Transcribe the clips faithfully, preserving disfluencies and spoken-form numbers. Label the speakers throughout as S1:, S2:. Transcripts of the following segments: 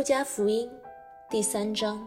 S1: 路加福音第三章。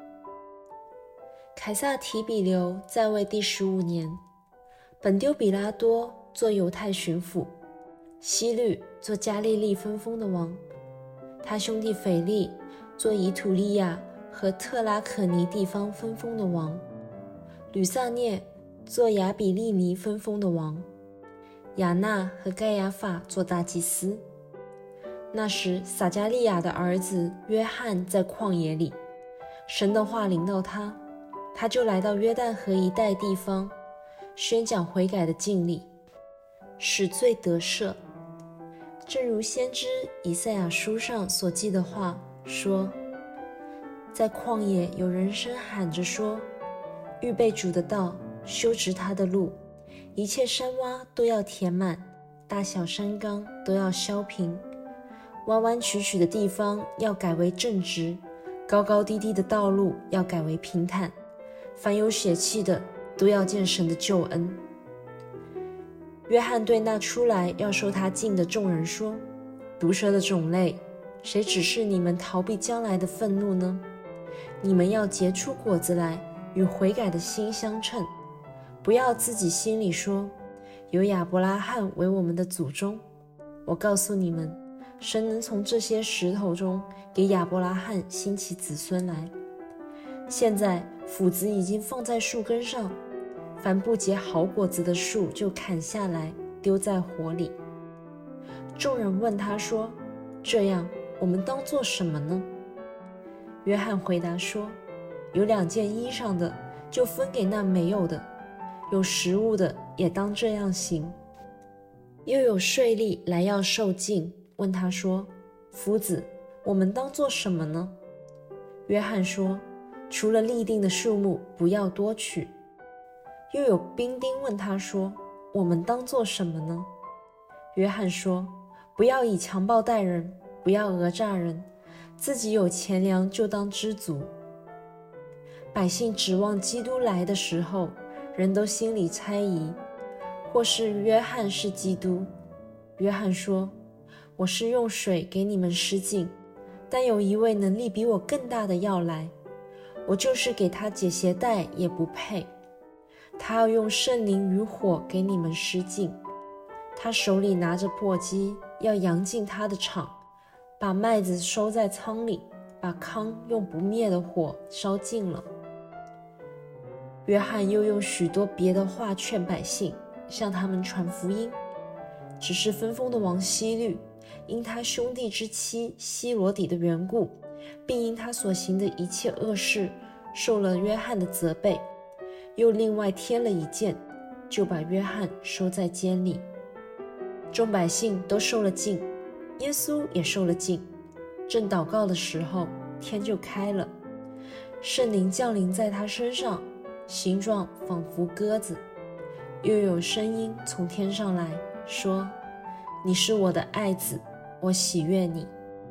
S1: 凯撒提比留在位第十五年，本丢比拉多做犹太巡抚，希律做加利利分封的王，他兄弟腓力做以土利亚和特拉可尼地方分封的王，吕撒涅做亚比利尼分封的王，亚那和盖亚法做大祭司。那时撒加利亚的儿子约翰在旷野里，神的话临到他，他就来到约旦河一带地方，宣讲悔改的敬礼，使罪得赦。正如先知以赛亚书上所记的话说，在旷野有人声喊着说，预备主的道，修直他的路，一切山洼都要填满，大小山冈都要削平，弯弯曲曲的地方要改为正直，高高低低的道路要改为平坦，凡有血气的都要见神的救恩。约翰对那出来要受他敬的众人说，毒蛇的种类，谁指示你们逃避将来的愤怒呢？你们要结出果子来，与悔改的心相称，不要自己心里说，有亚伯拉罕为我们的祖宗。我告诉你们，神能从这些石头中给亚伯拉罕兴起子孙来。现在斧子已经放在树根上，凡不结好果子的树就砍下来，丢在火里。众人问他说，这样我们当做什么呢？约翰回答说，有两件衣裳的就分给那没有的，有食物的也当这样行。又有税吏来要受浸，问他说，夫子，我们当做什么呢？约翰说，除了立定的数目，不要多取。又有兵丁问他说，我们当做什么呢？约翰说，不要以强暴待人，不要讹诈人，自己有钱粮就当知足。百姓指望基督来的时候，人都心里猜疑，或是约翰是基督。约翰说，我是用水给你们施浸，但有一位能力比我更大的要来，我就是给他解鞋带也不配。他要用圣灵与火给你们施浸，他手里拿着簸箕，要扬进他的场，把麦子收在仓里，把糠用不灭的火烧尽了。约翰又用许多别的话劝百姓，向他们传福音。只是分封的王希律，因他兄弟之妻希罗底的缘故，并因他所行的一切恶事，受了约翰的责备，又另外添了一件，就把约翰收在监里。众百姓都受了浸，耶稣也受了浸。正祷告的时候，天就开了，圣灵降临在他身上，形状仿佛鸽子，又有声音从天上来说，你是我的爱子，我喜悦你。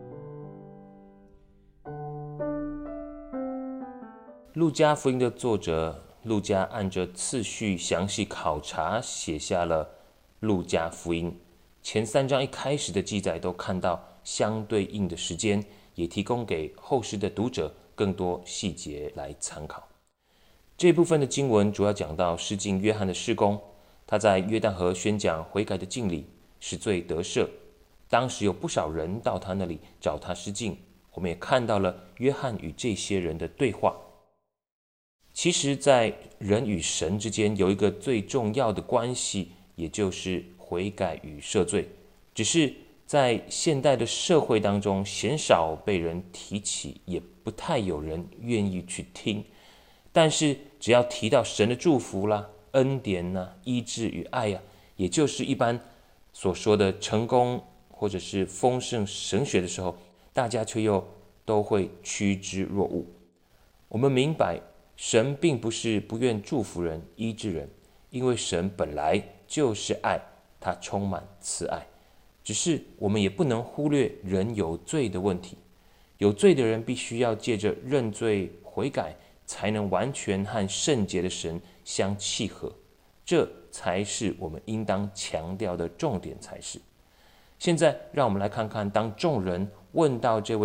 S2: 路加福音的作者路加按着次序详细考察写下了路加福音。前三章一开始的记载都看到相对应的时间，也提供给后世的读者更多细节来参考。这部分的经文主要讲到施浸约翰的事工，他在约旦河宣讲悔改的敬礼，使罪得赦。当时有不少人到他那里找他施浸，我们也看到了约翰与这些人的对话。其实在人与神之间有一个最重要的关系，也就是悔改与赦罪，只是在现代的社会当中鲜少被人提起，也不太有人愿意去听。但是只要提到神的祝福啦、恩典啦、医治与爱呀、啊，也就是一般所说的成功或者是丰盛神学的时候，大家却又都会趋之若鹜。我们明白神并不是不愿祝福人、医治人，因为神本来就是爱，他充满慈爱。只是我们也不能忽略人有罪的问题，有罪的人必须要借着认罪悔改，才能完全和圣洁的神相契合，这才是我们应当强调的重点才是。现在让我们来看看，当众人问到这位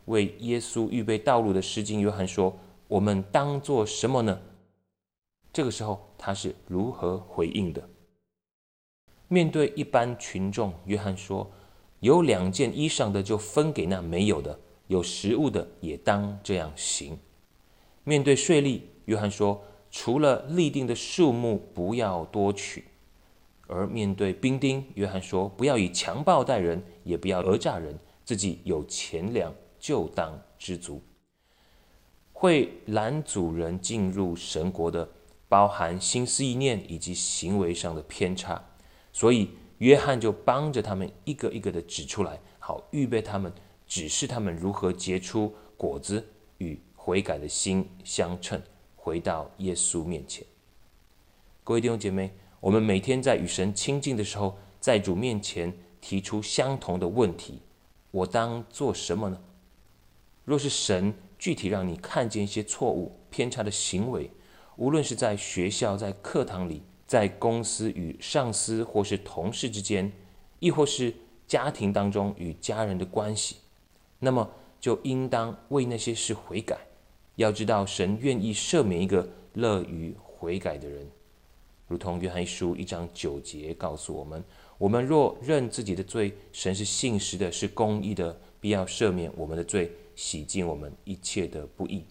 S2: 为耶稣预备道路的施浸约翰说：“我们当做什么呢？”这个时候他是如何回应的？面对一般群众，约翰说：“有两件衣裳的就分给那没有的，有食物的也当这样行。”面对税吏，约翰说：“除了立定的数目，不要多取。”而面对兵丁，约翰说：“不要以强暴待人，也不要讹诈人，自己有钱粮就当知足。”会拦阻人进入神国的，包含心思意念以及行为上的偏差，所以约翰就帮着他们一个一个的指出来，好预备他们，指示他们如何结出果子，与悔改的心相称，回到耶稣面前。各位弟兄姐妹，我们每天在与神亲近的时候，在主面前提出相同的问题，我当做什么呢？若是神具体让你看见一些错误偏差的行为，无论是在学校、在课堂里，在公司与上司或是同事之间，亦或是家庭当中与家人的关系，那么就应当为那些事悔改。要知道神愿意赦免一个乐于悔改的人，如同约翰一书一章九节告诉我们：我们若认自己的罪，神是信实的，是公义的，必要赦免我们的罪，洗净我们一切的不义。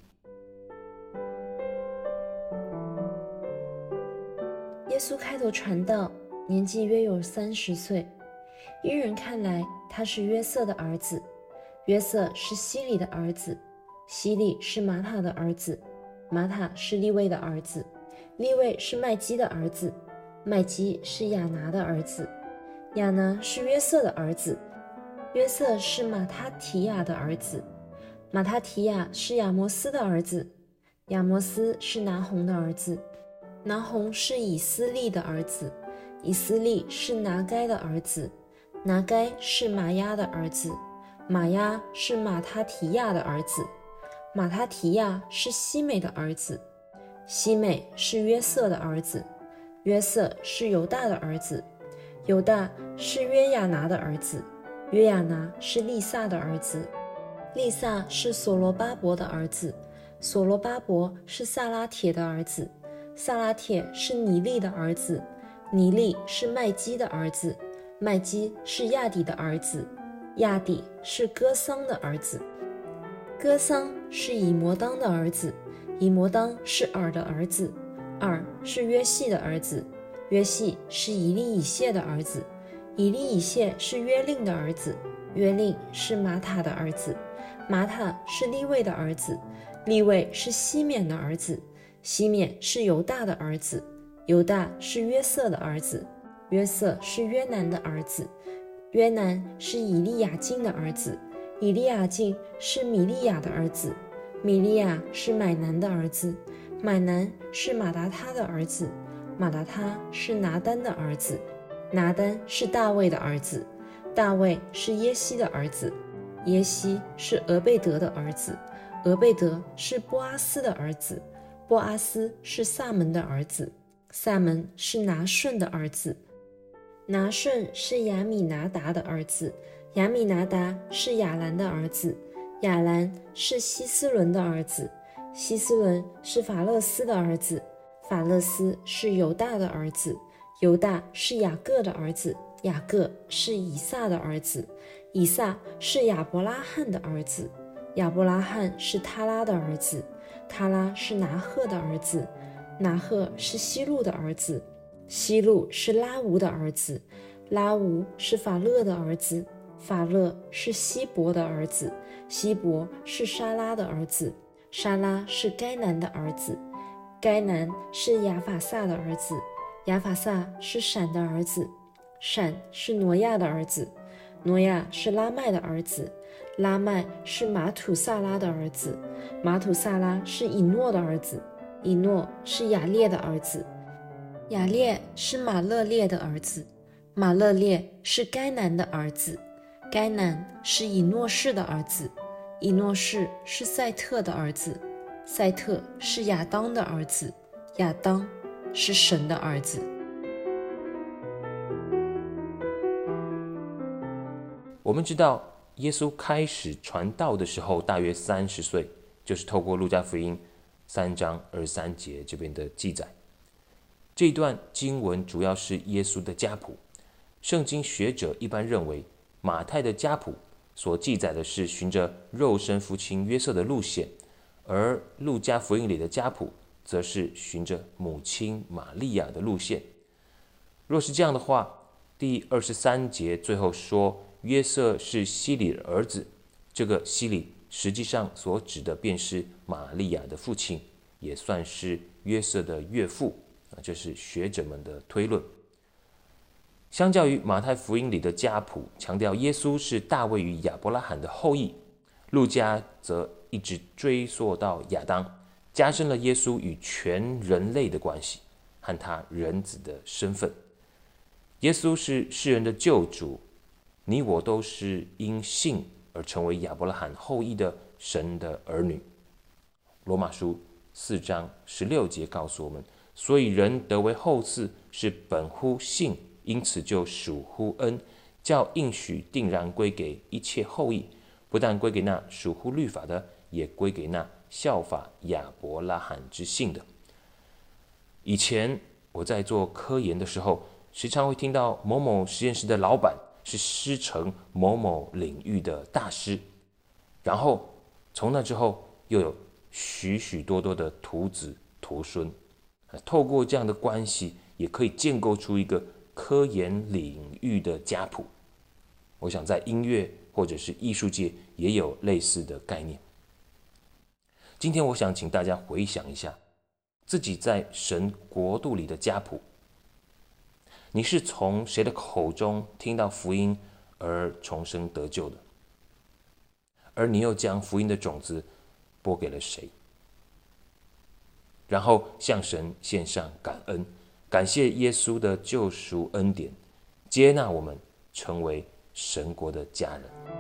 S1: 耶稣开头传道，年纪约有三十岁。一人看来，他是约瑟的儿子，约瑟是希里的儿子，希里是马塔的儿子，马塔是利未的儿子，利未是麦基的儿子，麦基是亚拿的儿子，亚拿是约瑟的儿子，约瑟是马他提亚的儿子，马他提亚是亚摩斯的儿子，亚摩斯是拿红的儿子，拿红是以斯利的儿子，以斯利是拿该的儿子，拿该是马押的儿子，马押是马他提亚的儿子，马他提亚是西美的儿子，西美是约瑟的儿子，约瑟是犹大的儿子，犹大是约亚拿的儿子，约亚拿是利撒的儿子，利撒是所罗巴伯的儿子，所罗巴伯是撒拉铁的儿子，撒拉铁是尼利的儿子，尼利是麦基的儿子，麦基是亚底的儿子，亚底是哥桑的儿子，哥桑是以摩当的儿子，以摩当是尔的儿子，尔是约细的儿子，约细是以利以谢的儿子，以利以谢是约令的儿子，约令是马塔的儿子，马塔是利未的儿子，利未是西缅的儿子，西缅是犹大的儿子，犹大是约瑟的儿子，约瑟是约南的儿子，约南是以利亚敬的儿子，以利亚敬是米利亚的儿子，米利亚是买南的儿子，买南是马达他的儿子，马达他是拿单的儿子，拿单是大卫的儿子，大卫是耶西的儿子，耶西是俄贝德的儿子，俄贝德是波阿斯的儿子，波阿斯是撒门的儿子，撒门是拿顺的儿子，拿顺是亚米拿达的儿子，亚米拿达是亚兰的儿子，亚兰是希斯伦的儿子，希斯伦是法勒斯的儿子，法勒斯是犹大的儿子，犹大是雅各的儿子，雅各是以撒的儿子，以撒是亚伯拉罕的儿子，亚伯拉罕是他拉的儿子，他拉是拿鹤的儿子，拿鹤是西路的儿子，西路是拉吾的儿子，拉吾是法勒的儿子，法勒是希伯的儿子，希伯是沙拉的儿子，沙拉是该南的儿子，该南是亚法萨的儿子，亚法萨是闪的儿子，闪是挪亚的儿子，挪亚是拉麦的儿子，拉麦是马土萨拉的儿子，马土萨拉是以诺的儿子，以诺是雅列的儿子，雅列是马勒列的儿子，马勒列是该南的儿子，该南是以诺士的儿子，以诺士是赛特的儿子，赛特是亚当的儿子，亚当是神的儿子。
S2: 我们知道耶稣开始传道的时候大约三十岁，就是透过路加福音三章二十三节这边的记载。这段经文主要是耶稣的家谱。圣经学者一般认为，马太的家谱所记载的是循着肉身父亲约瑟的路线，而路加福音里的家谱则是循着母亲玛利亚的路线。若是这样的话，第二十三节最后说约瑟是希里的儿子，这个希里实际上所指的便是玛利亚的父亲，也算是约瑟的岳父，这是学者们的推论。相较于马太福音里的家谱强调耶稣是大卫与亚伯拉罕的后裔，路加则一直追溯到亚当，加深了耶稣与全人类的关系和他人子的身份。耶稣是世人的救主，你我都是因信而成为亚伯拉罕后裔的神的儿女。罗马书四章十六节告诉我们，所以人得为后嗣是本乎信，因此就属乎恩，叫应许定然归给一切后裔，不但归给那属乎律法的，也归给那效法亚伯拉罕之信的。以前我在做科研的时候，时常会听到某某实验室的老板是师承某某领域的大师，然后从那之后又有许许多多的徒子徒孙，透过这样的关系，也可以建构出一个科研领域的家谱。我想在音乐或者是艺术界也有类似的概念。今天我想请大家回想一下自己在神国度里的家谱，你是从谁的口中听到福音而重生得救的？而你又将福音的种子播给了谁？然后向神献上感恩，感谢耶稣的救赎恩典，接纳我们成为神国的家人。